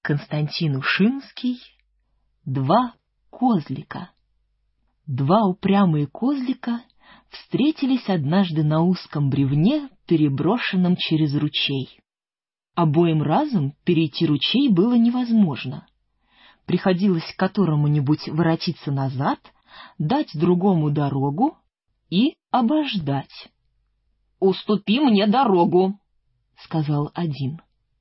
Константин Ушинский. Два козлика. Два упрямые козлика встретились однажды на узком бревне, переброшенном через ручей. Обоим разом перейти ручей было невозможно. Приходилось которому-нибудь воротиться назад, дать другому дорогу и обождать. «Уступи мне дорогу», — сказал один.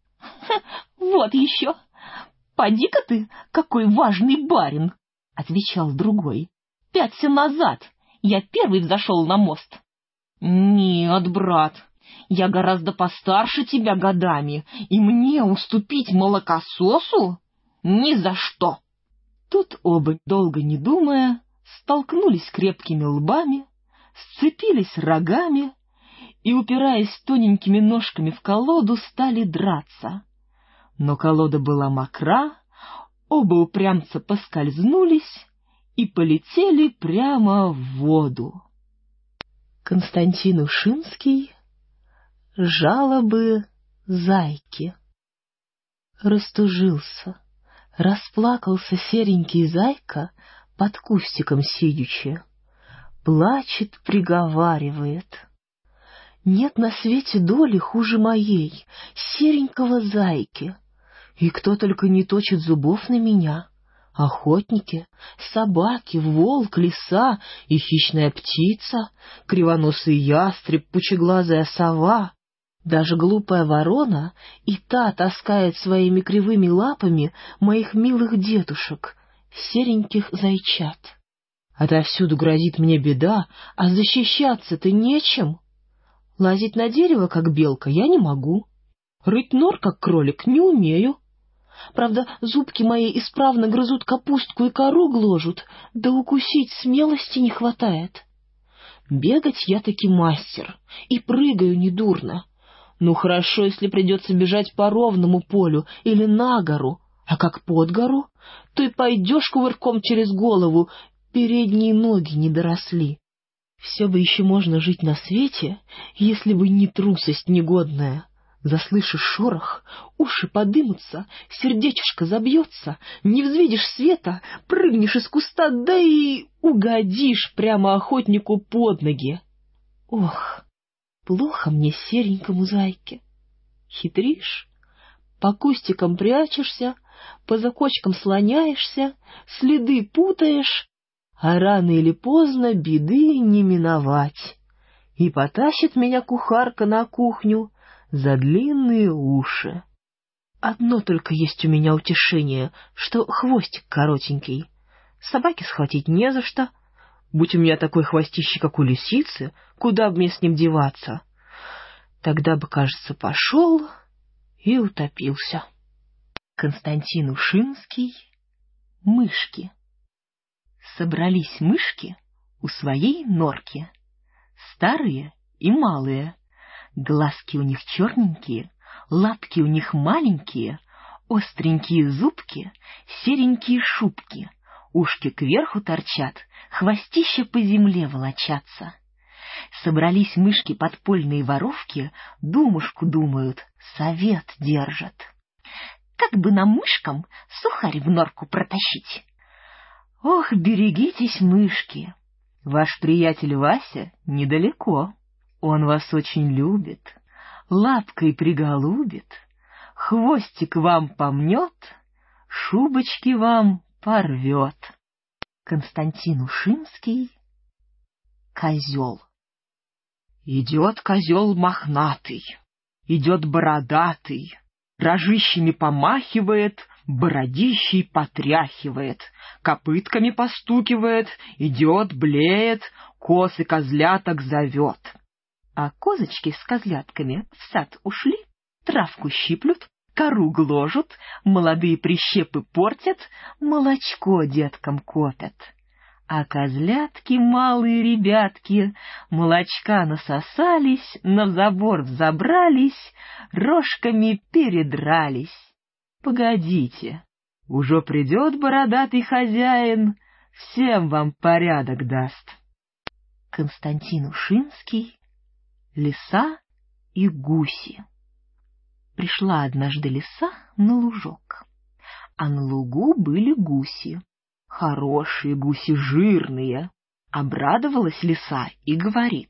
«Вот еще! Поди-ка ты, какой важный барин!» — отвечал другой. «Пяться назад! Я первый взошел на мост!» «Нет, брат, я гораздо постарше тебя годами, и мне уступить молокососу? Ни за что!» Тут оба, долго не думая, столкнулись крепкими лбами, сцепились рогами и, упираясь тоненькими ножками в колоду, стали драться. Но колода была мокра, оба упрямца поскользнулись и полетели прямо в воду. Константин Ушинский. Жалобы зайки. Растужился, расплакался серенький зайка под кустиком сидячи. Плачет, приговаривает: «Нет на свете доли хуже моей, серенького зайки. И кто только не точит зубов на меня: охотники, собаки, волк, лиса и хищная птица, кривоносый ястреб, пучеглазая сова. Даже глупая ворона и та таскает своими кривыми лапами моих милых детушек, сереньких зайчат. Отовсюду грозит мне беда, а защищаться-то нечем. Лазить на дерево, как белка, я не могу. Рыть нор, как кролик, не умею. Правда, зубки мои исправно грызут капустку и кору гложут, да укусить смелости не хватает. Бегать я таки мастер, и прыгаю недурно. Ну, хорошо, если придется бежать по ровному полю или на гору, а как под гору, то и пойдешь кувырком через голову, передние ноги не доросли. Все бы еще можно жить на свете, если бы не трусость негодная. Заслышишь шорох, уши подымутся, сердечко забьется, не взвидишь света, прыгнешь из куста, да и угодишь прямо охотнику под ноги. Ох, плохо мне серенькому зайке. Хитришь, по кустикам прячешься, по закочкам слоняешься, следы путаешь, а рано или поздно беды не миновать. И потащит меня кухарка на кухню за длинные уши. Одно только есть у меня утешение, что хвостик коротенький. Собаке схватить не за что. Будь у меня такой хвостище, как у лисицы, куда бы мне с ним деваться? Тогда бы, кажется, пошел и утопился. Константин Ушинский. Мышки. Собрались мышки у своей норки, старые и малые. Глазки у них черненькие, лапки у них маленькие, остренькие зубки, серенькие шубки, ушки кверху торчат, хвостища по земле волочатся. Собрались мышки подпольные воровки, думушку думают, совет держат. Как бы нам, мышкам, сухарь в норку протащить? Ох, берегитесь, мышки! Ваш приятель Вася недалеко. Он вас очень любит, лапкой приголубит, хвостик вам помнет, шубочки вам порвет. Константин Ушинский. Козел. Идет козел мохнатый, идет бородатый, рожищами помахивает, бородищей потряхивает, копытками постукивает, идет, блеет, коз и козляток зовет. А козочки с козлятками в сад ушли, травку щиплют, кору гложут, молодые прищепы портят, молочко деткам копят. А козлятки, малые ребятки, молочка насосались, на забор взобрались, рожками передрались. Погодите, уже придет бородатый хозяин, всем вам порядок даст. Константин Ушинский. Лиса и гуси. Пришла однажды лиса на лужок. А на лугу были гуси. Хорошие гуси, жирные. Обрадовалась лиса и говорит: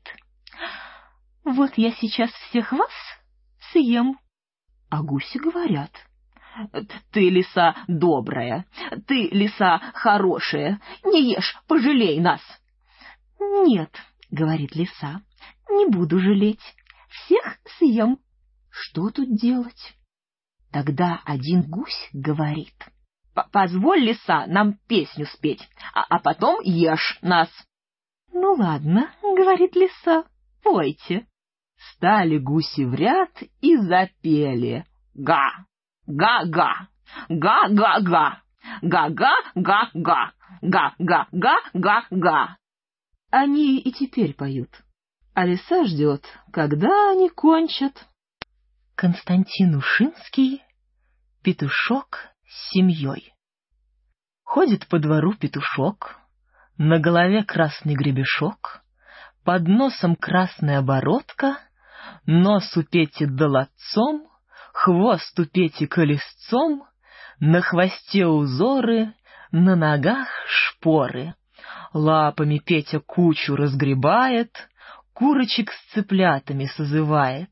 «Вот я сейчас всех вас съем». А гуси говорят: «Ты, лиса добрая, ты, лиса хорошая, не ешь, пожалей нас». «Нет, — говорит лиса, — не буду жалеть, всех съем». Что тут делать? Тогда один гусь говорит: «Позволь, лиса, нам песню спеть, а потом ешь нас». «Ну ладно, — говорит лиса, — пойте». Стали гуси в ряд и запели: «Га, га-га, га-га-га, га-га-га-га, га-га-га-га-га». Они и теперь поют, а лиса ждет, когда они кончат. Константин Ушинский «Петушок с семьей». Ходит по двору петушок, на голове красный гребешок, под носом красная бородка, нос у Пети долотцом, хвост у Пети колесцом, на хвосте узоры, на ногах шпоры. Лапами Петя кучу разгребает, курочек с цыплятами созывает.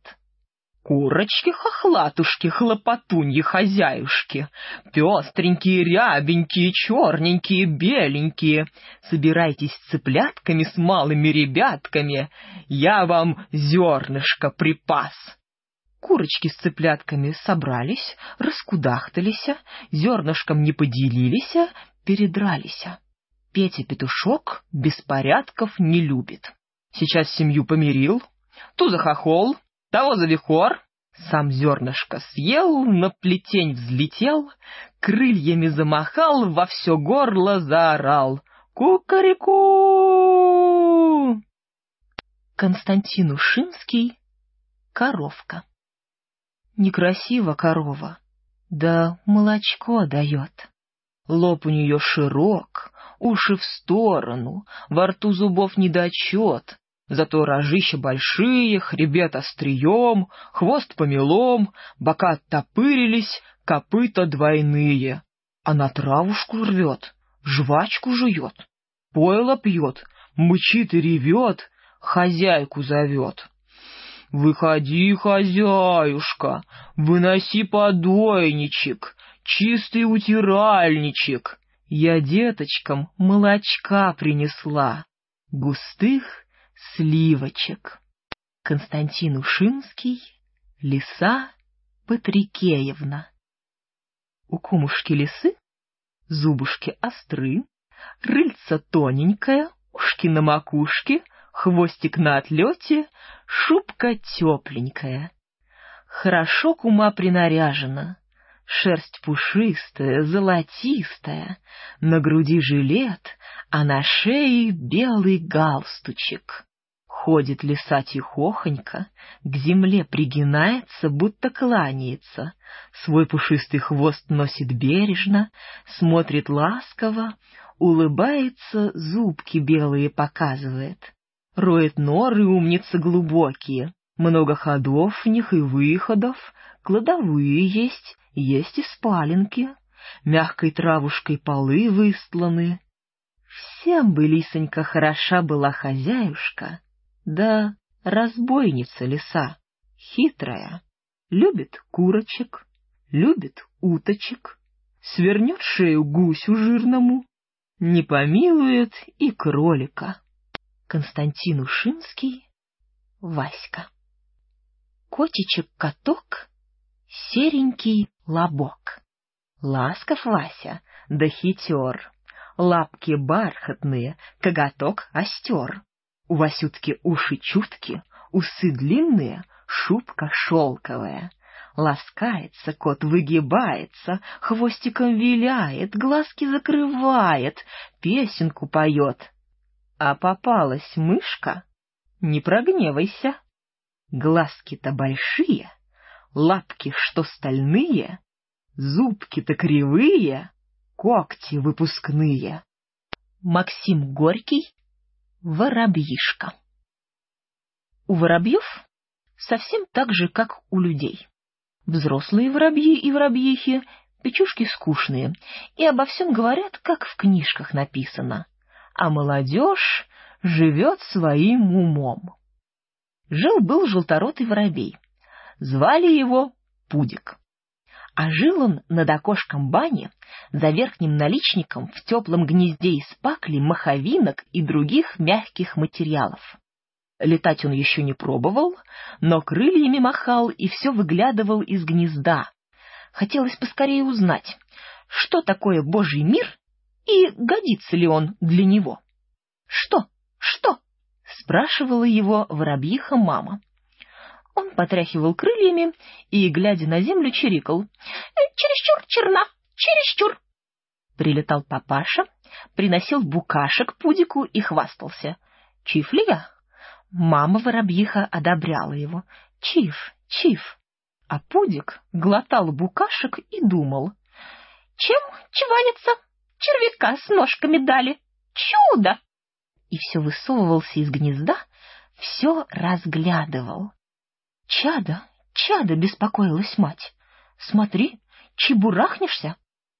Курочки-хохлатушки, хлопотуньи-хозяюшки, пестренькие, рябенькие, черненькие, беленькие, собирайтесь с цыплятками, с малыми ребятками, я вам зернышко припас. Курочки с цыплятками собрались, раскудахтались, зернышком не поделились, передрались. Петя-петушок беспорядков не любит. Сейчас семью помирил, ту захохол, того завихор, сам зернышко съел, на плетень взлетел, крыльями замахал, во все горло заорал: «Кукареку!» Константин Ушинский «Коровка». Некрасива корова, да молочко дает. Лоб у нее широк, уши в сторону, во рту зубов недочет. Зато рожища большие, хребет острием, хвост помелом, бока оттопырились, копыта двойные. Она травушку рвет, жвачку жует, пойло пьет, мычит и ревет, хозяйку зовет. «Выходи, хозяюшка, выноси подойничек, чистый утиральничек. Я деточкам молочка принесла, густых сливочек». Константин Ушинский «Лиса Патрикеевна». У кумушки лисы зубушки остры, рыльце тоненькое, ушки на макушке, хвостик на отлете, шубка тепленькая. Хорошо кума принаряжена, шерсть пушистая, золотистая, на груди жилет, а на шее белый галстучек. Ходит лиса тихохонько, к земле пригинается, будто кланяется, свой пушистый хвост носит бережно, смотрит ласково, улыбается, зубки белые показывает. Роет норы, умницы глубокие, много ходов в них и выходов, кладовые есть и спаленки, мягкой травушкой полы выстланы. Всем бы, лисонька, хороша была хозяюшка, да разбойница лиса, хитрая, любит курочек, любит уточек, свернет шею гусю жирному, не помилует и кролика. Константин Ушинский Васька. Котичек-каток, серенький лобок. Ласков Вася, да хитер, лапки бархатные, коготок остер. У Васютки уши чутки, усы длинные, шубка шелковая. Ласкается кот, выгибается, хвостиком виляет, глазки закрывает, песенку поет. А попалась мышка, не прогневайся. Глазки-то большие, лапки что стальные, зубки-то кривые, когти выпускные. Максим Горький Воробьишка. У воробьев совсем так же, как у людей. Взрослые воробьи и воробьихи Печушки скучные и обо всем говорят, как в книжках написано, а молодежь живет своим умом. Жил-был желторотый воробей. Звали его Пудик. А жил он над окошком бани, за верхним наличником в теплом гнезде из пакли, маховинок и других мягких материалов. Летать он еще не пробовал, но крыльями махал и все выглядывал из гнезда. Хотелось поскорее узнать, что такое Божий мир и годится ли он для него. «Что? Что?» — спрашивала его воробьиха мама. Он потряхивал крыльями и, глядя на землю, чирикал: «Чересчур черна, чересчур!» Прилетал папаша, приносил букашек Пудику и хвастался: «Чиф ли я?» Мама воробьиха одобряла его: «Чиф, чиф!» А Пудик глотал букашек и думал: «Чем чваниться? Червяка с ножками дали! Чудо!» И все высовывался из гнезда, все разглядывал. «Чадо, чадо!» — беспокоилась мать. «Смотри, чебурахнешься?»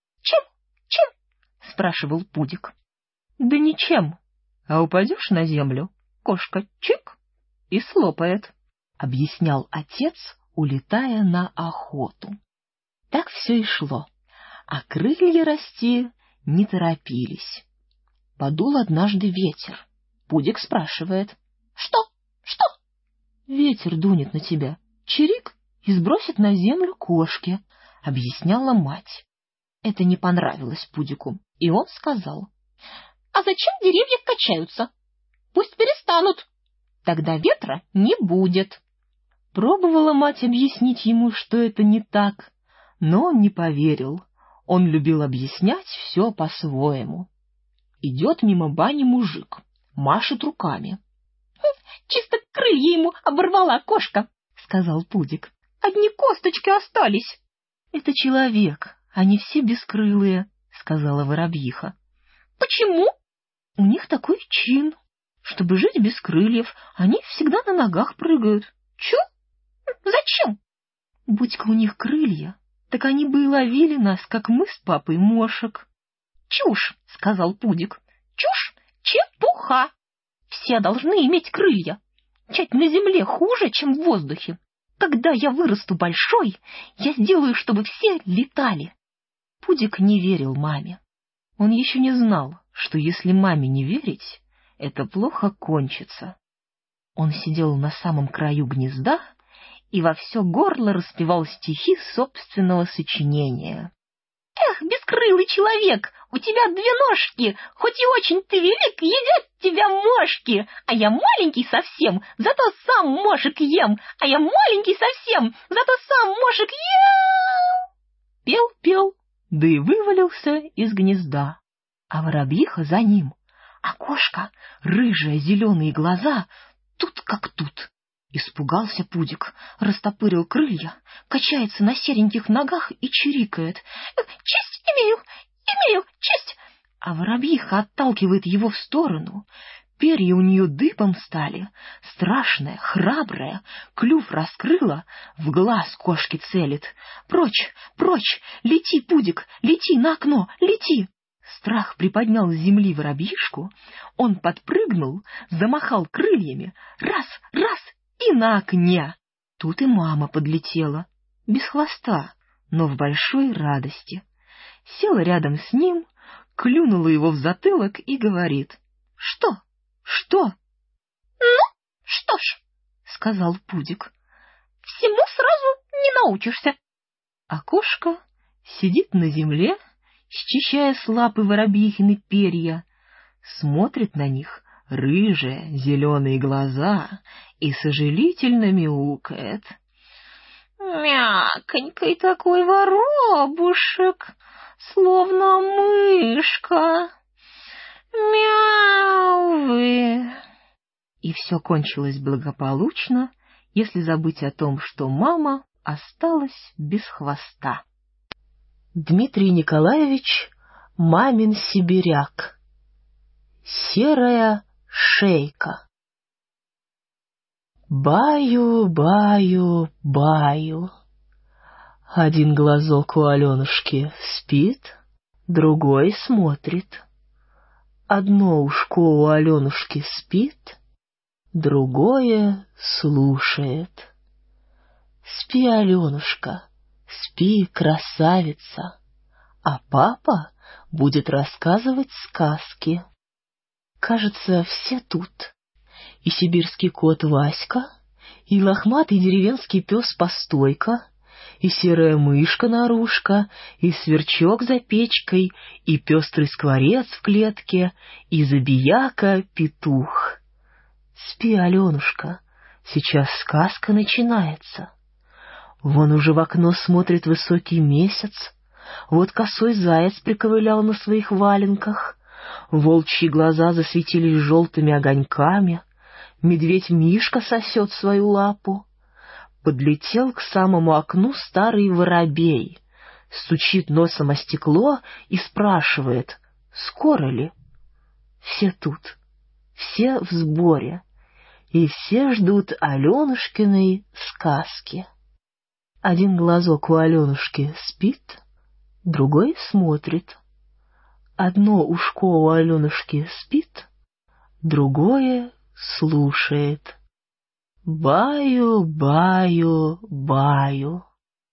«Чем? — спрашивал Пудик. «Да ничем, а упадешь на землю, кошка чик и слопает», — объяснял отец, улетая на охоту. Так все и шло, а крылья расти не торопились. Подул однажды ветер. Пудик спрашивает: «Что? Что?» «Ветер дунет на тебя, чирик, и сбросит на землю кошки», — объясняла мать. Это не понравилось Пудику, и он сказал: «А зачем деревья качаются? Пусть перестанут, тогда ветра не будет». Пробовала мать объяснить ему, что это не так, но он не поверил. Он любил объяснять все по-своему. Идет мимо бани мужик, машет руками. «Чисто крылья ему оборвала кошка», — сказал Пудик. «Одни косточки остались». «Это человек, они все бескрылые», — сказала воробьиха. «Почему?» «У них такой чин. Чтобы жить без крыльев, они всегда на ногах прыгают». «Чё? Зачем?» «Будь-ка у них крылья, так они бы и ловили нас, как мы с папой мошек». «Чушь», — сказал Пудик. «Чушь, чепуха. Все должны иметь крылья. Чать на земле хуже, чем в воздухе. Когда я вырасту большой, я сделаю, чтобы все летали». Пудик не верил маме. Он еще не знал, что если маме не верить, это плохо кончится. Он сидел на самом краю гнезда и во все горло распевал стихи собственного сочинения. «Эх, бескрылый человек, у тебя две ножки, хоть и очень ты велик, едят тебя мошки, а я маленький совсем, зато сам мошек ем, а я маленький совсем, зато сам мошек ем!» Пел, да и вывалился из гнезда, а воробьиха за ним, а кошка, рыжая, зеленые глаза, тут как тут. Испугался Пудик, растопырил крылья, качается на сереньких ногах и чирикает: «Честь имею, честь!» А воробьиха отталкивает его в сторону. Перья у нее дыбом стали, страшная, храбрая, клюв раскрыла, в глаз кошки целит. «Прочь, прочь, лети, Пудик, лети на окно, лети!» Страх приподнял с земли воробьишку, он подпрыгнул, замахал крыльями, раз, и на окне. Тут и мама подлетела, без хвоста, но в большой радости. Села рядом с ним, клюнула его в затылок и говорит: «Что? Что?» «Ну, что ж», — сказал Пудик, — «всему сразу не научишься». А кошка сидит на земле, счищая с лапы воробьихины перья, смотрит на них рыжие зеленые глаза и сожалительно мяукает. «Мяконький такой воробушек, словно мышка. Мяу вы!» И все кончилось благополучно, если забыть о том, что мама осталась без хвоста. Дмитрий Николаевич мамин сибиряк. Серая шейка. Баю, баю, баю. Один глазок у Аленушки спит, другой смотрит. Одно ушко у Аленушки спит, другое слушает. Спи, Аленушка, спи, красавица, а папа будет рассказывать сказки. Кажется, все тут. И сибирский кот Васька, и лохматый деревенский пес Постойка, и серая мышка Нарушка, и сверчок за печкой, и пестрый скворец в клетке, и забияка Петух. Спи, Аленушка, сейчас сказка начинается. Вон уже в окно смотрит высокий месяц, вот косой заяц приковылял на своих валенках, волчьи глаза засветились желтыми огоньками, медведь Мишка сосет свою лапу. Подлетел к самому окну старый воробей, стучит носом о стекло и спрашивает, скоро ли? Все тут, все в сборе, и все ждут Аленушкиной сказки. Один глазок у Аленушки спит, другой смотрит. Одно ушко у Аленушки спит, другое слушает. Баю, баю, баю.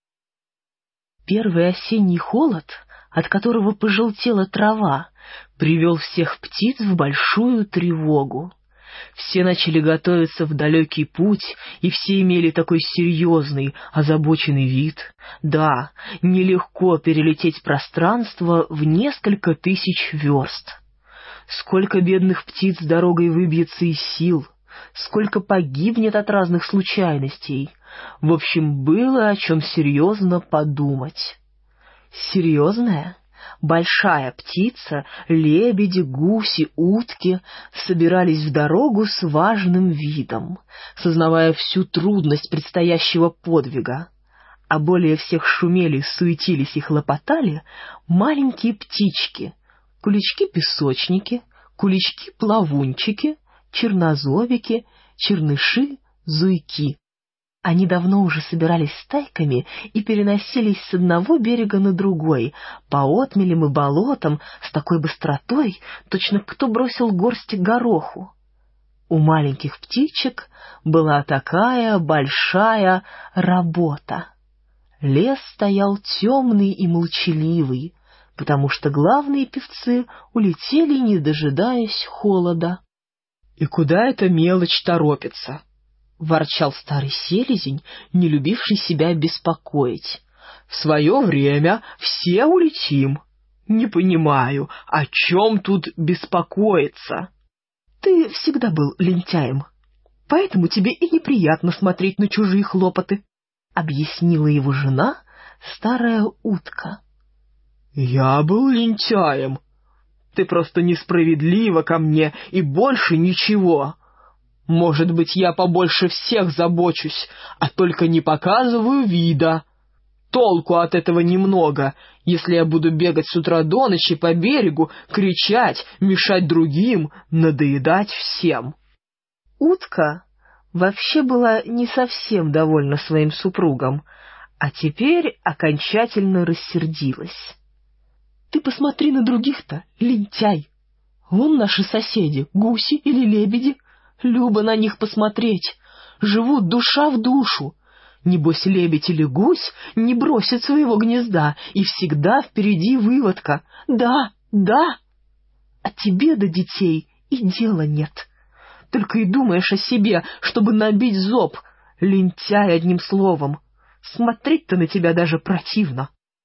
Первый осенний холод, от которого пожелтела трава, привел всех птиц в большую тревогу. Все начали готовиться в далекий путь, и все имели такой серьезный, озабоченный вид. Да, нелегко перелететь пространство в несколько тысяч верст. Сколько бедных птиц дорогой выбьется из сил, сколько погибнет от разных случайностей. В общем, было о чем серьезно подумать. Серьезная, большая птица, лебеди, гуси, утки собирались в дорогу с важным видом, сознавая всю трудность предстоящего подвига. А более всех шумели, суетились и хлопотали маленькие птички, кулички-песочники, кулички-плавунчики, чернозобики, черныши, зуйки. Они давно уже собирались стайками и переносились с одного берега на другой, по отмелям и болотам, с такой быстротой, точно кто бросил горсть гороху. У маленьких птичек была такая большая работа. Лес стоял темный и молчаливый, потому что главные певцы улетели, не дожидаясь холода. — И куда эта мелочь торопится? — ворчал старый селезень, не любивший себя беспокоить. — В свое время все улетим. Не понимаю, о чем тут беспокоиться? — Ты всегда был лентяем, поэтому тебе и неприятно смотреть на чужие хлопоты, — объяснила его жена, старая утка. — Я был лентяем. Ты просто несправедлива ко мне, и больше ничего. Может быть, я побольше всех забочусь, а только не показываю вида. Толку от этого немного, если я буду бегать с утра до ночи по берегу, кричать, мешать другим, надоедать всем. Утка вообще была не совсем довольна своим супругом, а теперь окончательно рассердилась. Ты посмотри на других-то, лентяй. Вон наши соседи, гуси или лебеди. Любо на них посмотреть. Живут душа в душу. Небось, лебедь или гусь не бросит своего гнезда, и всегда впереди выводка. Да, да. А тебе до детей и дела нет. Только и думаешь о себе, чтобы набить зоб. Лентяй, одним словом. Смотреть-то на тебя даже противно.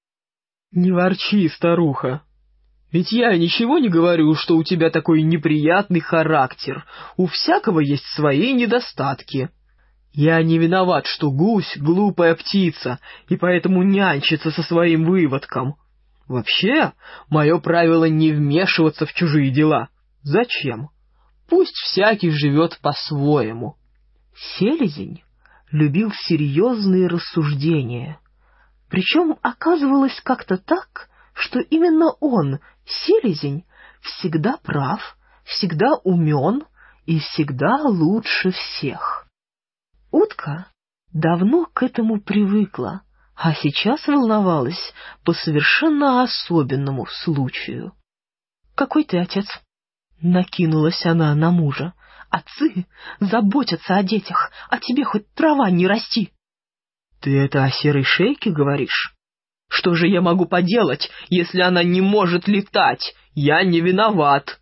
Не ворчи, старуха. Ведь я ничего не говорю, что у тебя такой неприятный характер. У всякого есть свои недостатки. Я не виноват, что гусь — глупая птица, и поэтому нянчится со своим выводком. Вообще, мое правило не вмешиваться в чужие дела. Зачем? Пусть всякий живет по-своему. Селезень любил серьезные рассуждения. Причем оказывалось как-то так, что именно он, селезень, всегда прав, всегда умен и всегда лучше всех. Утка давно к этому привыкла, а сейчас волновалась по совершенно особенному случаю. «Какой ты отец?» — накинулась она на мужа. «Отцы заботятся о детях, а тебе хоть трава не расти». «Ты это о серой шейке говоришь? Что же я могу поделать, если она не может летать? Я не виноват».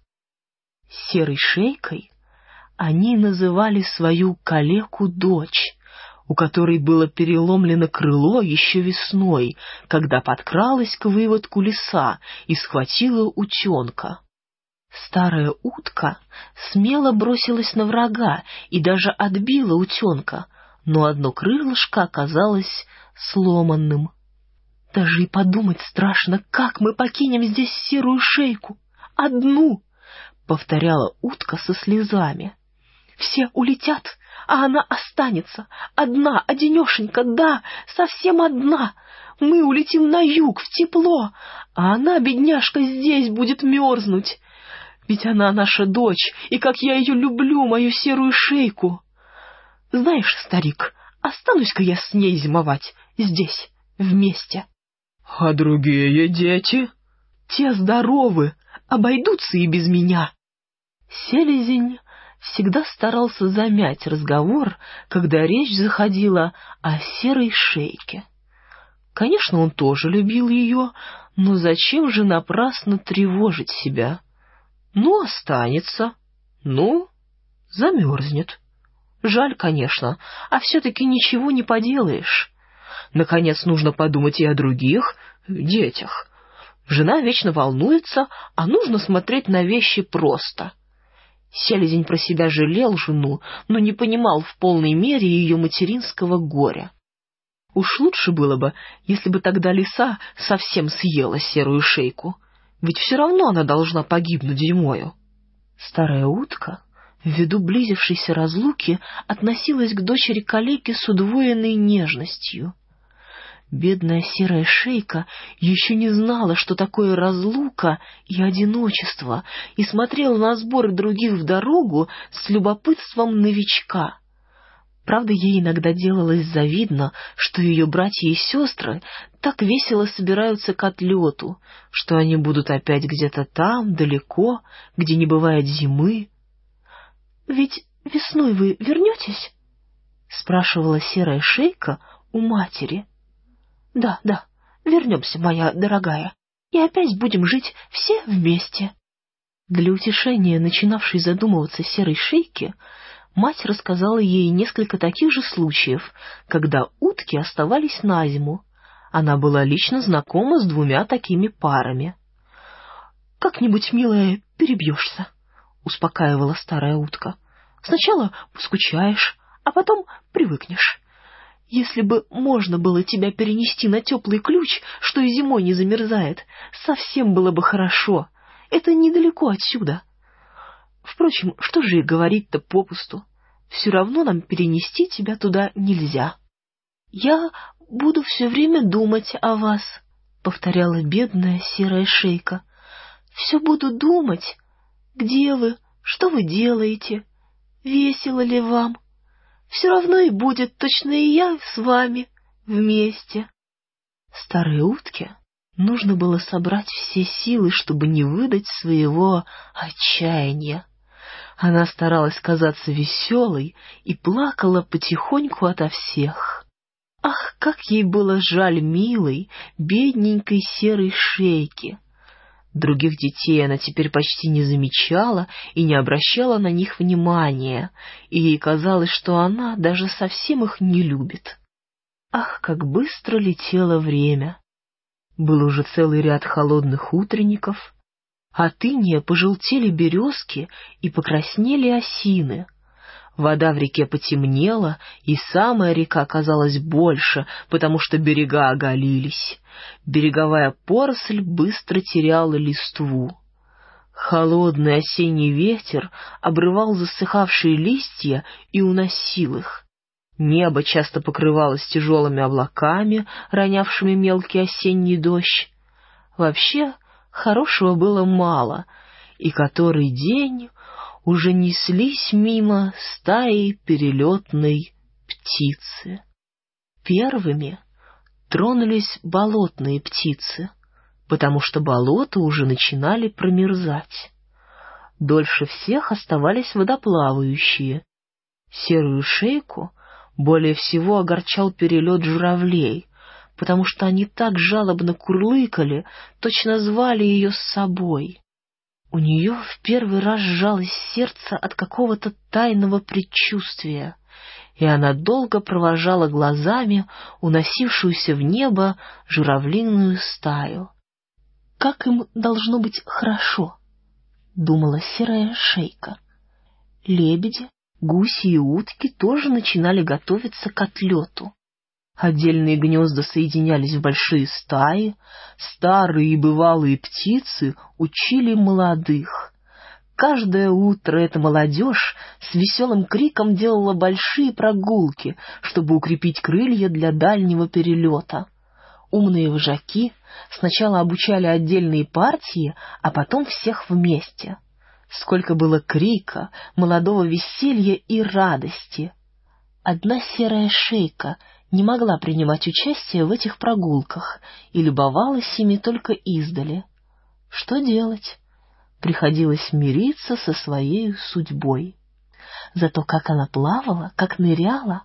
Серой шейкой они называли свою калеку-дочь, у которой было переломлено крыло еще весной, когда подкралась к выводку лиса и схватила утенка. Старая утка смело бросилась на врага и даже отбила утенка, но одно крылышко оказалось сломанным. «Даже и подумать страшно, как мы покинем здесь серую шейку. Одну!» — повторяла утка со слезами. «Все улетят, а она останется. Одна, одинешенька, да, совсем одна. Мы улетим на юг, в тепло, а она, бедняжка, здесь будет мерзнуть. Ведь она наша дочь, и как я ее люблю, мою серую шейку. Знаешь, старик, останусь-ка я с ней зимовать, здесь, вместе». «А другие дети?» «Те здоровы, обойдутся и без меня». Селезень всегда старался замять разговор, когда речь заходила о серой шейке. Конечно, он тоже любил ее, но зачем же напрасно тревожить себя? Ну, останется, ну, замерзнет. Жаль, конечно, а все-таки ничего не поделаешь. Наконец, нужно подумать и о других детях. Жена вечно волнуется, а нужно смотреть на вещи просто. Селезень про себя жалел жену, но не понимал в полной мере ее материнского горя. Уж лучше было бы, если бы тогда лиса совсем съела серую шейку, ведь все равно она должна погибнуть зимою. Старая утка, ввиду близившейся разлуки, относилась к дочери калеки с удвоенной нежностью. Бедная серая шейка еще не знала, что такое разлука и одиночество, и смотрела на сборы других в дорогу с любопытством новичка. Правда, ей иногда делалось завидно, что ее братья и сестры так весело собираются к отлету, что они будут опять где-то там, далеко, где не бывает зимы. «Ведь весной вы вернетесь?» — спрашивала серая шейка у матери. «Да, да, вернемся, моя дорогая, и опять будем жить все вместе». Для утешения начинавшей задумываться серой шейки мать рассказала ей несколько таких же случаев, когда утки оставались на зиму. Она была лично знакома с 2 такими парами. «Как-нибудь, милая, перебьешься», — успокаивала старая утка. «Сначала поскучаешь, а потом привыкнешь. Если бы можно было тебя перенести на теплый ключ, что и зимой не замерзает, совсем было бы хорошо. Это недалеко отсюда. Впрочем, что же и говорить-то попусту? Все равно нам перенести тебя туда нельзя». «Я буду все время думать о вас», — повторяла бедная серая шейка. «Все буду думать, где вы, что вы делаете, весело ли вам. Все равно и будет точно и я с вами вместе». Старой утке нужно было собрать все силы, чтобы не выдать своего отчаяния. Она старалась казаться веселой и плакала потихоньку ото всех. Ах, как ей было жаль милой, бедненькой серой шейки! Других детей она теперь почти не замечала и не обращала на них внимания, и ей казалось, что она даже совсем их не любит. Ах, как быстро летело время! Был уже целый ряд холодных утренников, от иния пожелтели березки и покраснели осины. Вода в реке потемнела, и самая река казалась больше, потому что берега оголились. Береговая поросль быстро теряла листву. Холодный осенний ветер обрывал засыхавшие листья и уносил их. Небо часто покрывалось тяжелыми облаками, ронявшими мелкий осенний дождь. Вообще, хорошего было мало, и который день уже неслись мимо стаи перелетной птицы. Первыми тронулись болотные птицы, потому что болота уже начинали промерзать. Дольше всех оставались водоплавающие. Серую шейку более всего огорчал перелет журавлей, потому что они так жалобно курлыкали, точно звали ее с собой. У нее в первый раз сжалось сердце от какого-то тайного предчувствия, и она долго провожала глазами уносившуюся в небо журавлиную стаю. «Как им должно быть хорошо», — думала серая шейка. Лебеди, гуси и утки тоже начинали готовиться к отлету. Отдельные гнезда соединялись в большие стаи, старые и бывалые птицы учили молодых. Каждое утро эта молодежь с веселым криком делала большие прогулки, чтобы укрепить крылья для дальнего перелета. Умные вожаки сначала обучали отдельные партии, а потом всех вместе. Сколько было крика, молодого веселья и радости! Одна серая шейка не могла принимать участие в этих прогулках и любовалась ими только издали. Что делать? Приходилось мириться со своей судьбой. Зато как она плавала, как ныряла,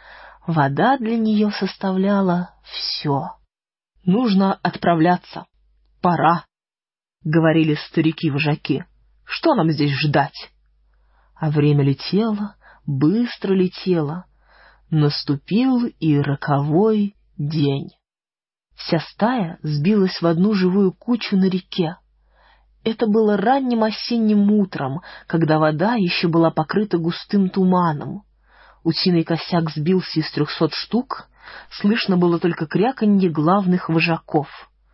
вода для нее составляла все. «Нужно отправляться. Пора», — говорили старики-вожаки. «Что нам здесь ждать?» А время летело, быстро летело. Наступил и роковой день. Вся стая сбилась в одну живую кучу на реке. Это было ранним осенним утром, когда вода еще была покрыта густым туманом. Утиный косяк сбился из 300 штук, слышно было только кряканье главных вожаков.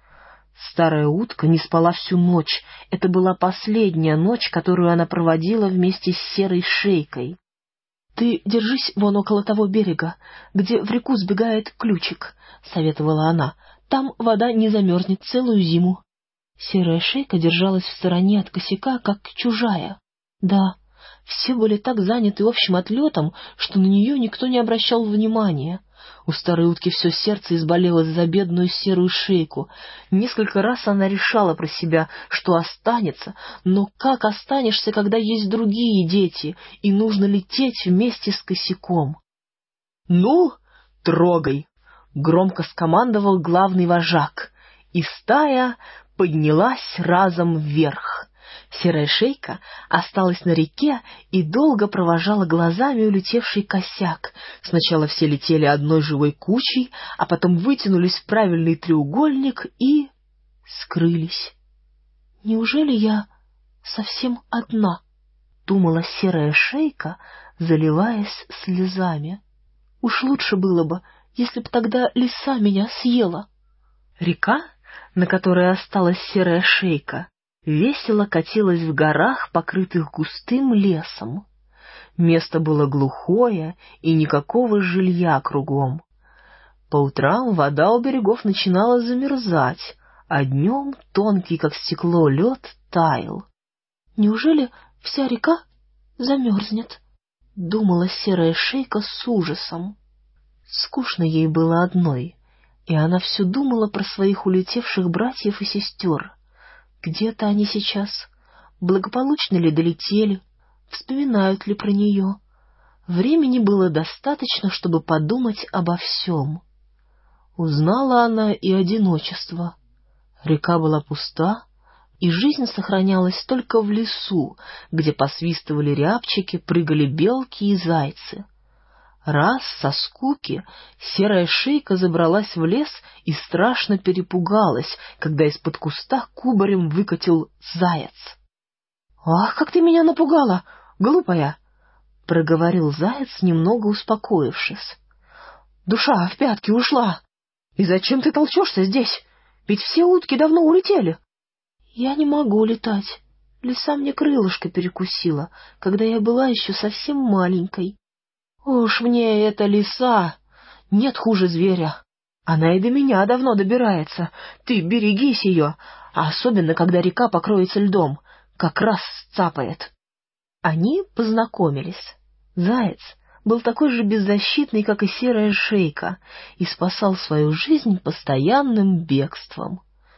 Старая утка не спала всю ночь, это была последняя ночь, которую она проводила вместе с серой шейкой. «Ты держись вон около того берега, где в реку сбегает ключик», — советовала она. «Там вода не замерзнет целую зиму». Серая шейка держалась в стороне от косяка, как чужая. Да, все были так заняты общим отлетом, что на нее никто не обращал внимания. У старой утки все сердце изболелось за бедную серую шейку. Несколько раз она решала про себя, что останется, но как останешься, когда есть другие дети, и нужно лететь вместе с косяком? «Ну, трогай!» — громко скомандовал главный вожак, и стая поднялась разом вверх. Серая шейка осталась на реке и долго провожала глазами улетевший косяк. Сначала все летели одной живой кучей, а потом вытянулись в правильный треугольник и скрылись. «Неужели я совсем одна?» — думала серая шейка, заливаясь слезами. «Уж лучше было бы, если б тогда лиса меня съела». Река, на которой осталась серая шейка, весело катилась в горах, покрытых густым лесом. Место было глухое и никакого жилья кругом. По утрам вода у берегов начинала замерзать, а днем тонкий, как стекло, лед таял. «Неужели вся река замерзнет?» — думала серая шейка с ужасом. Скучно ей было одной, и она все думала про своих улетевших братьев и сестер. Где-то они сейчас, благополучно ли долетели, вспоминают ли про нее. Времени было достаточно, чтобы подумать обо всем. Узнала она и одиночество. Река была пуста, и жизнь сохранялась только в лесу, где посвистывали рябчики, прыгали белки и зайцы. Раз со скуки серая шейка забралась в лес и страшно перепугалась, когда из-под куста кубарем выкатил заяц. «Ах, как ты меня напугала, глупая!» — проговорил заяц, немного успокоившись. «Душа в пятки ушла. И зачем ты толчешься здесь? Ведь все утки давно улетели». «Я не могу летать. Лиса мне крылышко перекусила, когда я была еще совсем маленькой». «Уж мне эта лиса нет хуже зверя. Она и до меня давно добирается. Ты берегись ее, а особенно, когда река покроется льдом, как раз сцапает». Они познакомились. Заяц был такой же беззащитный, как и серая шейка, и спасал свою жизнь постоянным бегством.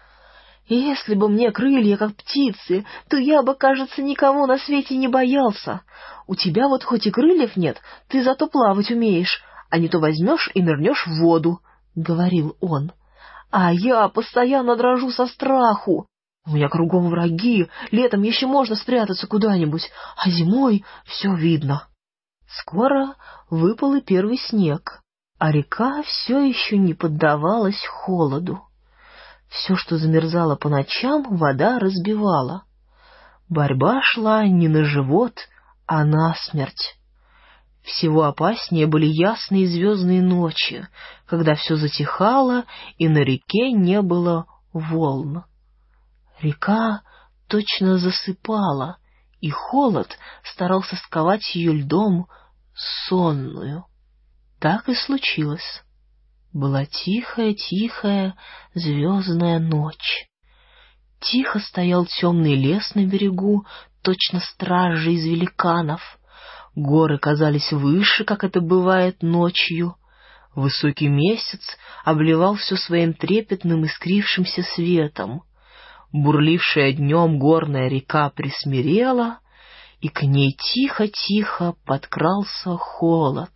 «Если бы мне крылья, как птицы, то я бы, кажется, никого на свете не боялся. У тебя вот хоть и крыльев нет, ты зато плавать умеешь, а не то возьмешь и нырнешь в воду», — говорил он. «А я постоянно дрожу со страху. У меня кругом враги, летом еще можно спрятаться куда-нибудь, а зимой все видно». Скоро выпал и первый снег, а река все еще не поддавалась холоду. Все, что замерзало по ночам, вода разбивала. Борьба шла не на живот, а на смерть. Всего опаснее были ясные звездные ночи, когда все затихало и на реке не было волн. Река точно засыпала, и холод старался сковать ее льдом сонную. Так и случилось. Была тихая-тихая звездная ночь. Тихо стоял темный лес на берегу, точно стражи из великанов. Горы казались выше, как это бывает ночью. Высокий месяц обливал все своим трепетным искрившимся светом. Бурлившая днем горная река присмирела, и к ней тихо-тихо подкрался холод.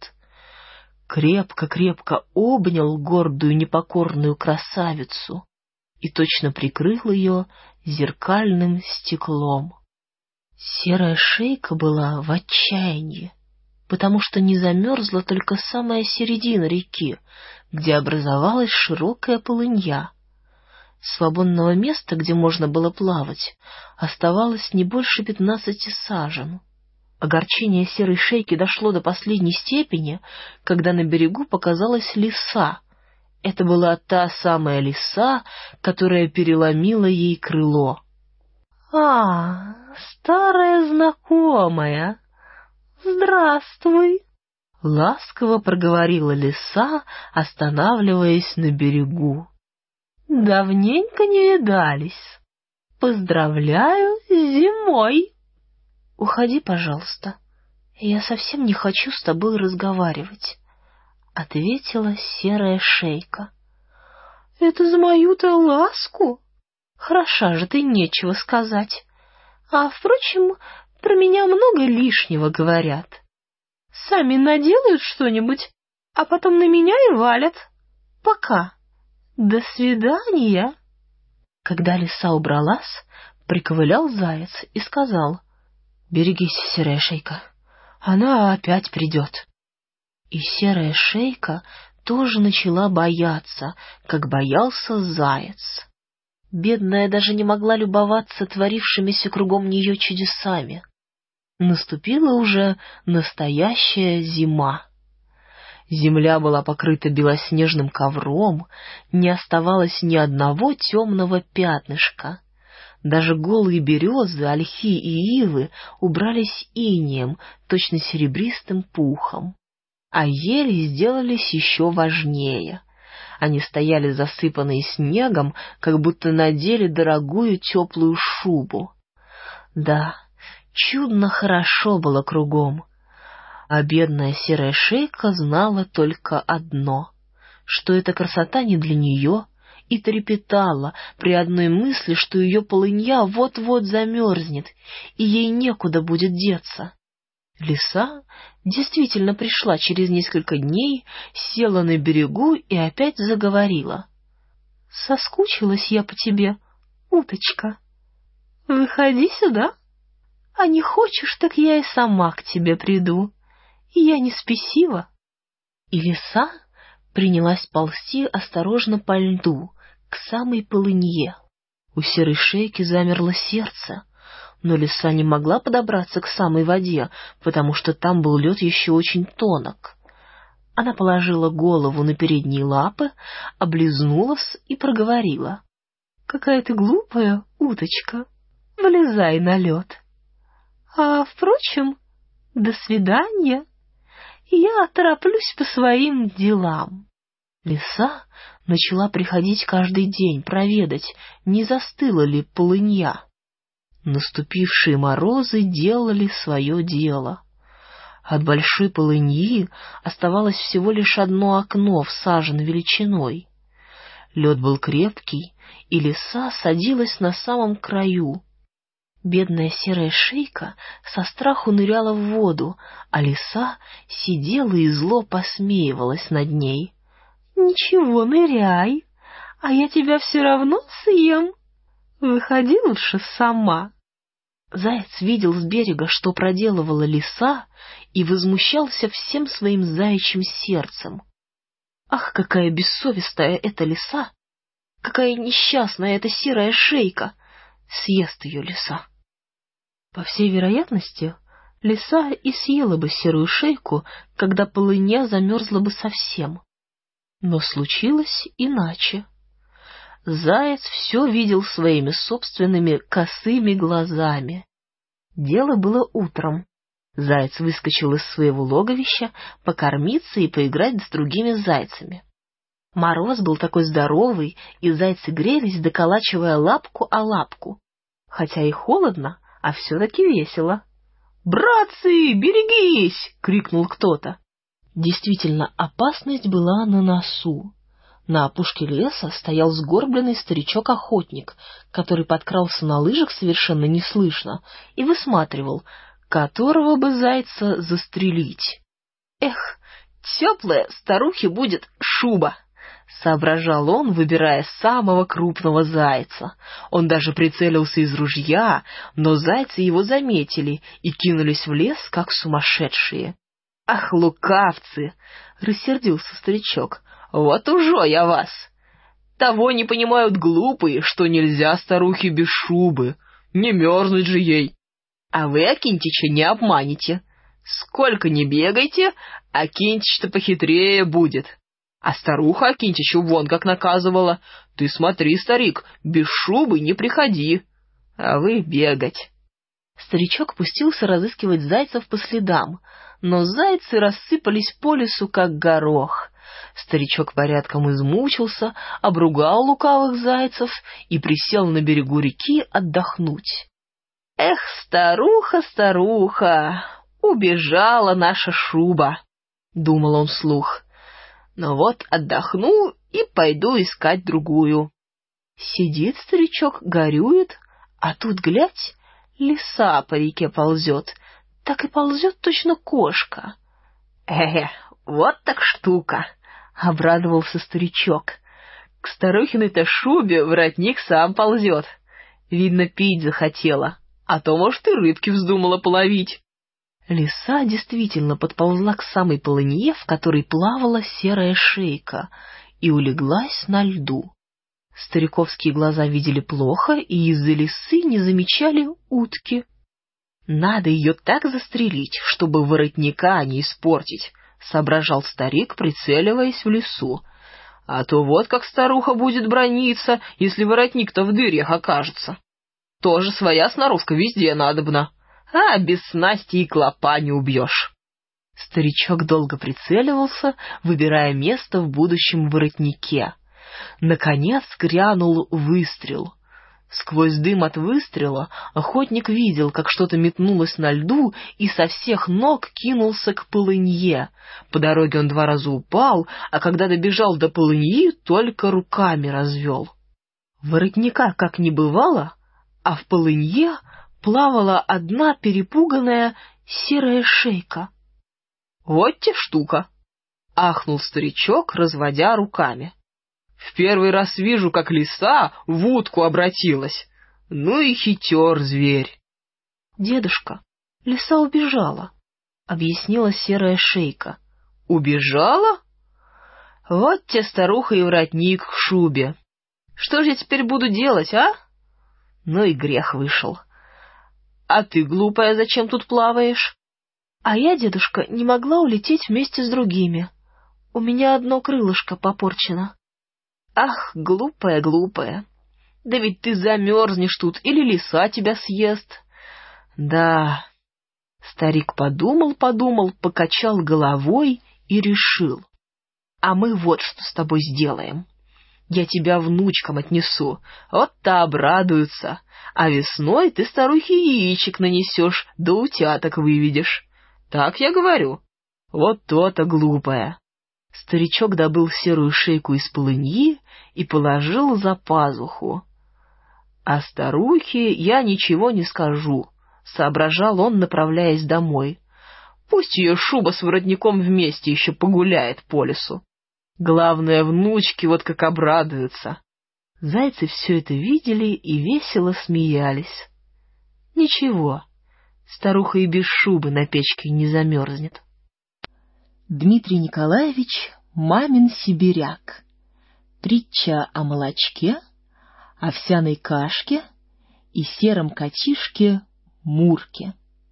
Крепко-крепко обнял гордую непокорную красавицу и точно прикрыл ее зеркальным стеклом. Серая шейка была в отчаянии, потому что не замерзла только самая середина реки, где образовалась широкая полынья. Свободного места, где можно было плавать, оставалось не больше 15 сажен. Огорчение серой шейки дошло до последней степени, когда на берегу показалась лиса. Это была та самая лиса, которая переломила ей крыло. «А, старая знакомая, здравствуй!» — ласково проговорила лиса, останавливаясь на берегу. «Давненько не видались. Поздравляю с зимой!» «Уходи, пожалуйста. Я совсем не хочу с тобой разговаривать», — ответила серая шейка. «Это за мою-то ласку? Хороша же ты, нечего сказать. А, впрочем, про меня много лишнего говорят. Сами наделают что-нибудь, а потом на меня и валят. Пока. До свидания». Когда лиса убралась, приковылял заяц и сказал: «Берегись, серая шейка, она опять придет». И серая шейка тоже начала бояться, как боялся заяц. Бедная даже не могла любоваться творившимися кругом нее чудесами. Наступила уже настоящая зима. Земля была покрыта белоснежным ковром, не оставалось ни одного темного пятнышка. Даже голые березы, ольхи и ивы убрались инеем, точно серебристым пухом. А ели сделались еще важнее. Они стояли засыпанные снегом, как будто надели дорогую теплую шубу. Да, чудно хорошо было кругом. А бедная серая шейка знала только одно, что эта красота не для нее, и трепетала при одной мысли, что ее полынья вот-вот замерзнет, и ей некуда будет деться. Лиса действительно пришла через несколько дней, села на берегу и опять заговорила. «Соскучилась я по тебе, уточка. Выходи сюда. А не хочешь, так я и сама к тебе приду. Я не спесива». И лиса принялась ползти осторожно по льду, к самой полынье. У серой шейки замерло сердце, но лиса не могла подобраться к самой воде, потому что там был лед еще очень тонок. Она положила голову на передние лапы, облизнулась и проговорила: «Какая ты глупая, уточка, влезай на лед. А, впрочем, до свидания, я тороплюсь по своим делам». Лиса начала приходить каждый день проведать, не застыла ли полынья. Наступившие морозы делали свое дело. От большой полыньи оставалось всего лишь одно окно в сажен величиной. Лед был крепкий, и лиса садилась на самом краю. Бедная серая шейка со страху ныряла в воду, а лиса сидела и зло посмеивалась над ней. «Ничего, ныряй, а я тебя все равно съем. Выходи лучше сама». Заяц видел с берега, что проделывала лиса, и возмущался всем своим заячьим сердцем. Ах, какая бессовестная эта лиса! Какая несчастная эта серая шейка! Съест ее лиса. По всей вероятности, лиса и съела бы серую шейку, когда полынья замерзла бы совсем. Но случилось иначе. Заяц все видел своими собственными косыми глазами. Дело было утром. Заяц выскочил из своего логовища покормиться и поиграть с другими зайцами. Мороз был такой здоровый, и зайцы грелись, доколачивая лапку о лапку. Хотя и холодно, а все-таки весело. «Братцы, берегись!» — крикнул кто-то. Действительно, опасность была на носу. На опушке леса стоял сгорбленный старичок-охотник, который подкрался на лыжах совершенно неслышно и высматривал, которого бы зайца застрелить. «Эх, теплая старухе будет шуба!» — соображал он, выбирая самого крупного зайца. Он даже прицелился из ружья, но зайцы его заметили и кинулись в лес, как сумасшедшие. «Ах, лукавцы!» — рассердился старичок. «Вот уже я вас! Того не понимают глупые, что нельзя старухе без шубы, не мерзнуть же ей. А вы Акинтича не обманете. Сколько ни бегайте, Акинтич-то похитрее будет. А старуха Акинтичу вон как наказывала: ты смотри, старик, без шубы не приходи. А вы бегать». Старичок пустился разыскивать зайцев по следам, но зайцы рассыпались по лесу, как горох. Старичок порядком измучился, обругал лукавых зайцев и присел на берегу реки отдохнуть. «Эх, старуха, старуха, убежала наша шуба», — думал он вслух. «Но вот отдохну и пойду искать другую». Сидит старичок, горюет, а тут, глядь, лиса по реке ползет, так и ползет точно кошка. Вот так штука!» — обрадовался старичок. «К старухиной-то шубе воротник сам ползет. Видно, пить захотела, а то, может, и рыбки вздумала половить». Лиса действительно подползла к самой полынье, в которой плавала серая шейка, и улеглась на льду. Стариковские глаза видели плохо и из-за лисы не замечали утки. «Надо ее так застрелить, чтобы воротника не испортить», — соображал старик, прицеливаясь в лису. «А то вот как старуха будет браниться, если воротник-то в дырях окажется. Тоже своя сноровка везде надобна, а без снасти и клопа не убьешь». Старичок долго прицеливался, выбирая место в будущем воротнике. Наконец грянул выстрел. Сквозь дым от выстрела охотник видел, как что-то метнулось на льду и со всех ног кинулся к полынье. По дороге он 2 раза упал, а когда добежал до полыньи, только руками развел. Воротника как не бывало, а в полынье плавала одна перепуганная серая шейка. «Вот те штука!» — ахнул старичок, разводя руками. «В первый раз вижу, как лиса в утку обратилась. Ну и хитер зверь». «Дедушка, лиса убежала», — объяснила серая шейка. «Убежала? Вот те старуха и воротник в шубе. Что же я теперь буду делать, а? Ну и грех вышел. А ты, глупая, зачем тут плаваешь?» «А я, дедушка, не могла улететь вместе с другими. У меня одно крылышко попорчено». «Ах, глупая, глупая, да ведь ты замерзнешь тут, или лиса тебя съест». «Да...» Старик подумал, покачал головой и решил. «А мы вот что с тобой сделаем. Я тебя внучкам отнесу, вот-то обрадуются, а весной ты старухе яичек нанесешь, да утяток выведешь. Так я говорю. Вот то-то глупая. Старичок добыл серую шейку из полыньи и положил за пазуху. А старухе я ничего не скажу, соображал он, направляясь домой. Пусть ее шуба с воротником вместе еще погуляет по лесу. Главное, внучки вот как обрадуются. Зайцы все это видели и весело смеялись. Ничего, старуха и без шубы на печке не замерзнет. Дмитрий Николаевич — мамин сибиряк. Притча о молочке, овсяной кашке и сером котишке Мурке.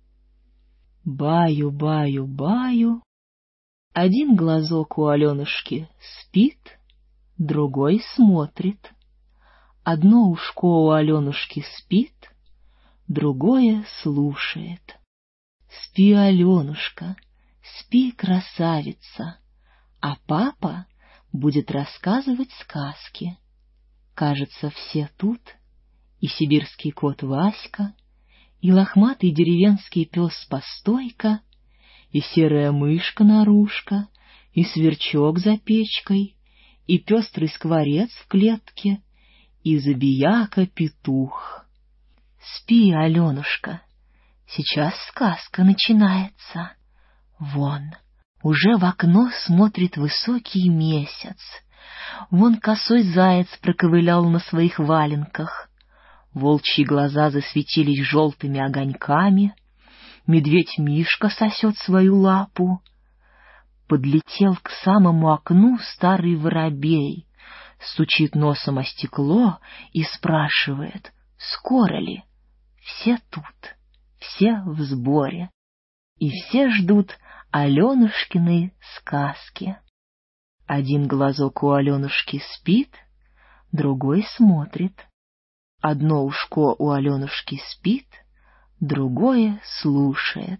Баю-баю-баю. Один глазок у Аленушки спит, другой смотрит. Одно ушко у Аленушки спит, другое слушает. Спи, Аленушка, спи, красавица, а папа будет рассказывать сказки. Кажется, все тут, и сибирский кот Васька, и лохматый деревенский пес Постойка, и серая мышка Нарушка, и сверчок за печкой, и пестрый скворец в клетке, и забияка Петух. Спи, Аленушка, сейчас сказка начинается. Вон, уже в окно смотрит высокий месяц. Вон косой заяц проковылял на своих валенках. Волчьи глаза засветились желтыми огоньками. Медведь Мишка сосет свою лапу. Подлетел к самому окну старый воробей, стучит носом о стекло и спрашивает, скоро ли? Все тут, все в сборе, и все ждут Аленушкиной сказки. Один глазок у Аленушки спит, другой смотрит. Одно ушко у Аленушки спит, другое слушает.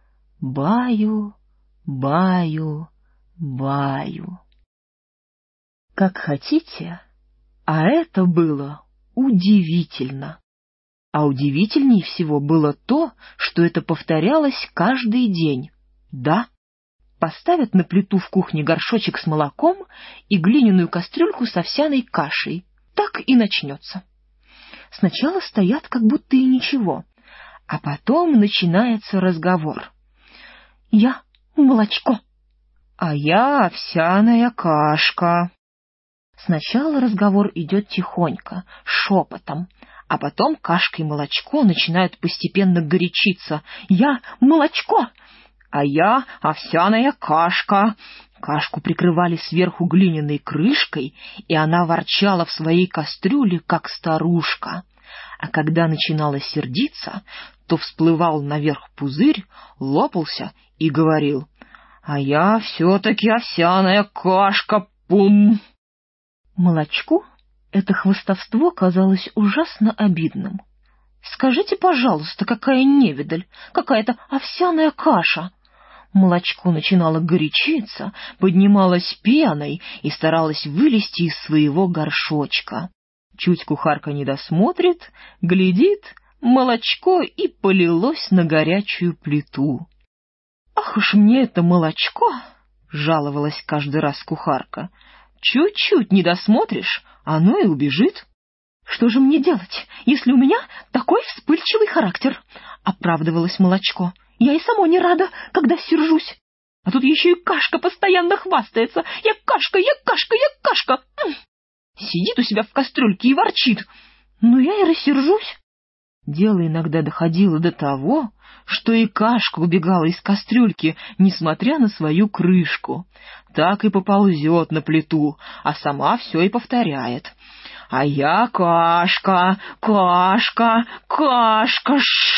Баю, баю, баю. Как хотите, а это было удивительно. А удивительнее всего было то, что это повторялось каждый день. Да, поставят на плиту в кухне горшочек с молоком и глиняную кастрюльку с овсяной кашей. Так и начнется. Сначала стоят, как будто и ничего, а потом начинается разговор. Я молочко, а я овсяная кашка. Сначала разговор идет тихонько, шепотом, а потом кашка и молочко начинают постепенно горячиться. Я молочко, а я овсяная кашка. Кашку прикрывали сверху глиняной крышкой, и она ворчала в своей кастрюле, как старушка. А когда начинала сердиться, то всплывал наверх пузырь, лопался и говорил: «А я все-таки овсяная кашка, пум!» Молочку это хвастовство казалось ужасно обидным. «Скажите, пожалуйста, какая невидаль, какая-то овсяная каша!» Молочко начинало горячиться, поднималось пеной и старалось вылезти из своего горшочка. Чуть кухарка не досмотрит, глядит, молочко и полилось на горячую плиту. «Ах уж мне это молочко!» — жаловалась каждый раз кухарка. «Чуть-чуть не досмотришь, оно и убежит». «Что же мне делать, если у меня такой вспыльчивый характер?» — оправдывалось молочко. «Я и само не рада, когда сержусь. А тут еще и кашка постоянно хвастается. Я кашка, я кашка, я кашка. Сидит у себя в кастрюльке и ворчит. Ну, я и рассержусь». Дело иногда доходило до того, что и кашка убегала из кастрюльки, несмотря на свою крышку. Так и поползет на плиту, а сама все и повторяет. «А я кашка, кашка, кашка,